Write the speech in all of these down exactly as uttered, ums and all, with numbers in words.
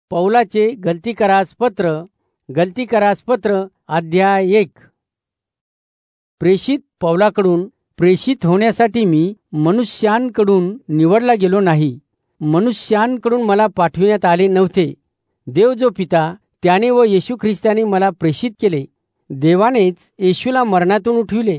पौलाचे गलतीकरास पत्र गलतीकरास पत्र अध्याय एक. प्रेषित पौलाकडून प्रेषित होण्यासाठी मी मनुष्यांकडून निवडला गेलो नाही. मनुष्यांकडून मला पाठविण्यात आले नव्हते. देव जो पिता त्याने व येशू ख्रिस्ताने मला प्रेषित केले. देवानेच येशूला मरणातून उठविले.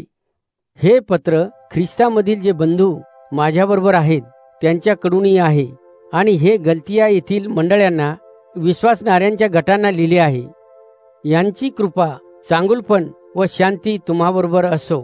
हे पत्र ख्रिस्तामधील जे बंधू माझ्याबरोबर आहेत त्यांच्याकडूनही आहे, आणि हे गलतिया येथील मंडळांना विश्वासणाऱ्यांच्या गटांना लिहिले आहे. यांची कृपा, चांगुलपण व शांती तुम्हाबरोबर असो.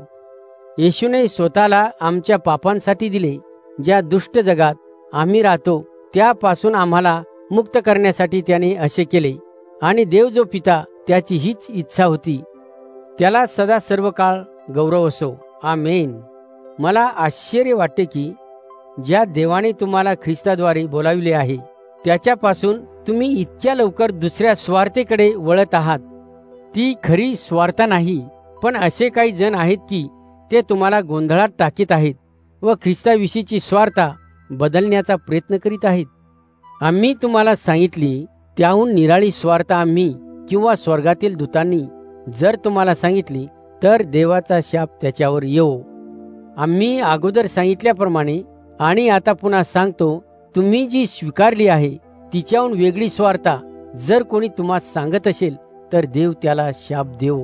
येशूने स्वतःला आमच्या पापांसाठी दिले, ज्या दुष्ट जगात आम्ही राहतो त्यापासून आम्हाला मुक्त करण्यासाठी त्याने असे केले. आणि देव जो पिता त्याची हीच इच्छा होती. त्याला सदा सर्व काळ गौरव असो. आमेन. मला आश्चर्य वाटते की ज्या देवाने तुम्हाला ख्रिस्ताद्वारे बोलाविले आहे त्याच्यापासून तुम्ही इतक्या लवकर दुसऱ्या स्वार्थेकडे वळत आहात. ती खरी स्वार्थ नाही, पण असे काही जण आहेत की ते तुम्हाला गोंधळात टाकीत आहेत व ख्रिस्ताविषयीची स्वार्थ बदलण्याचा प्रयत्न करीत आहेत. आम्ही तुम्हाला सांगितली त्याहून निराळी स्वार्थ आम्ही किंवा स्वर्गातील दूतांनी जर तुम्हाला सांगितली तर देवाचा शाप त्याच्यावर येवो. आम्ही अगोदर सांगितल्याप्रमाणे आणि आता पुन्हा सांगतो, तुम्ही जी स्वीकारली आहे तिच्याहून वेगळी स्वार्थ जर कोणी तुम्हाला सांगत असेल तर देव त्याला शाप देवो.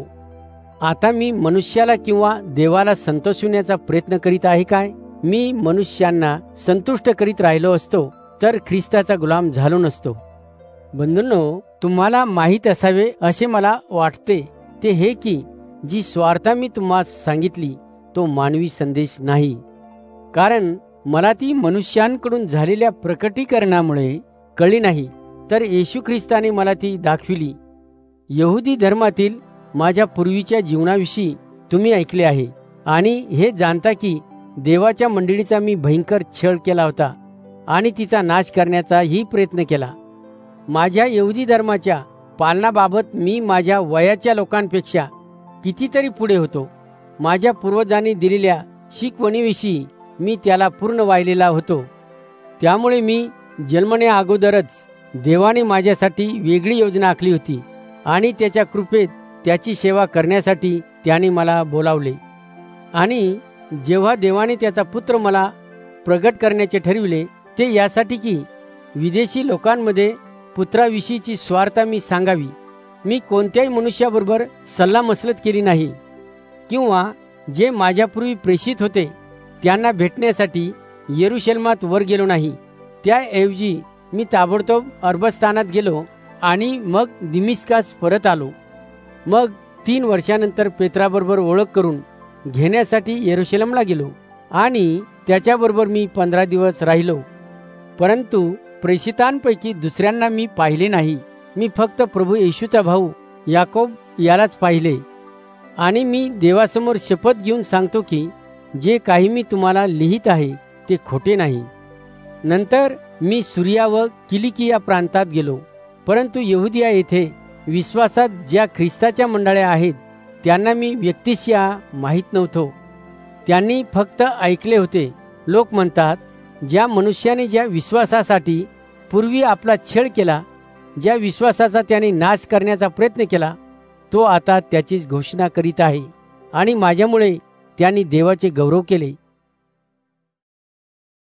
आता मी मनुष्याला किंवा देवाला संतोषविण्याचा प्रयत्न करीत आहे काय? मी मनुष्यांना संतुष्ट करीत राहिलो असतो तर ख्रिस्ताचा गुलाम झालो नसतो. बंधूंनो, तुम्हाला माहीत असावे असे मला वाटते ते हे की जी स्वार्थ मी तुम्हाला सांगितली तो मानवी संदेश नाही, कारण मला ती मनुष्यांकडून झालेल्या प्रकटीकरणामुळे कळली नाही, तर येशू ख्रिस्ताने मला ती दाखविली. यहुदी धर्मातील माझ्या पूर्वीच्या जीवनाविषयी तुम्ही ऐकले आहे आणि हे जाणता की देवाच्या मंडळीचा मी भयंकर छळ केला होता आणि तिचा नाश करण्याचाही प्रयत्न केला. माझ्या यहुदी धर्माच्या पालनाबाबत मी माझ्या वयाच्या लोकांपेक्षा कितीतरी पुढे होतो. माझ्या पूर्वजांनी दिलेल्या शिकवणीविषयी मी त्याला पूर्ण वाहिलेला होतो. त्यामुळे मी जन्मण्या अगोदरच देवाने माझ्यासाठी वेगळी योजना आखली होती आणि त्याच्या कृपेत त्याची सेवा करण्यासाठी त्याने मला बोलावले. आणि जेव्हा देवाने त्याचा पुत्र मला प्रगट करण्याचे ठरविले ते यासाठी की विदेशी लोकांमध्ये पुत्राविषयीची स्वार्थ मी सांगावी. मी कोणत्याही मनुष्याबरोबर सल्लामसलत केली नाही किंवा जे माझ्यापूर्वी प्रेषित होते त्यांना भेटण्यासाठी येरुशलेमात वर गेलो नाही. त्याऐवजी मी ताबडतोब अरबस्थानात गेलो आणि मग दिमिस्कास परत आलो. मग तीन वर्षानंतर पेत्राबरोबर ओळख करून घेण्यासाठी येरुशलेमला गेलो आणि त्याच्याबरोबर मी पंधरा दिवस राहिलो. परंतु प्रेषितांपैकी दुसऱ्यांना मी पाहिले नाही. मी फक्त प्रभू येशूचा भाऊ याकोब यालाच पाहिले. आणि मी देवासमोर शपथ घेऊन सांगतो की जे काही मी तुम्हाला लिहित आहे ते खोटे नाही. नंतर मी सुरिया व किलिकिया प्रांतात गेलो, परंतु यहुदिया येथे विश्वासात ज्या ख्रिस्ताच्या मंडळ्या आहेत त्यांना मी व्यक्तिशः माहीत नव्हतो. त्यांनी फक्त ऐकले होते. लोक म्हणतात, ज्या मनुष्याने ज्या विश्वासासाठी पूर्वी आपला छळ केला, ज्या विश्वासाचा त्याने नाश करण्याचा प्रयत्न केला, तो आता त्याचीच घोषणा करीत आहे आणि माझ्यामुळे त्यांनी देवाचे गौरव केले.